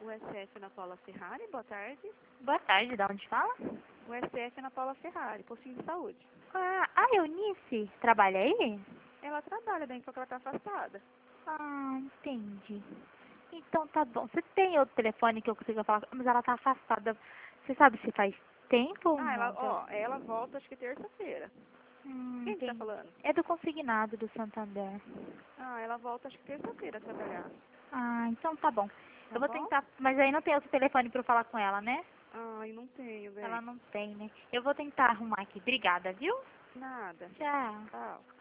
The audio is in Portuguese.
O SF na Paula Ferrari, boa tarde. Boa tarde, da onde fala? O SF na Paula Ferrari, postinho de saúde. A Eunice trabalha aí? Ela trabalha bem, só que ela tá afastada. Ah, entendi. Então tá bom. Você tem outro telefone que eu consiga falar? Mas ela tá afastada. Você sabe se faz tempo ou Ah, não? ela volta acho que terça-feira. Quem que tá Entendi. falando? É do consignado do Santander. Ah, ela volta acho que terça-feira a trabalhar. Ah, então tá bom. Tá Eu vou bom? tentar, mas aí não tem outro telefone pra eu falar com ela, né? Ai, não tenho, Ela bem. não tem, né? Eu vou tentar arrumar aqui. Obrigada, viu? Nada. Tchau. Tchau.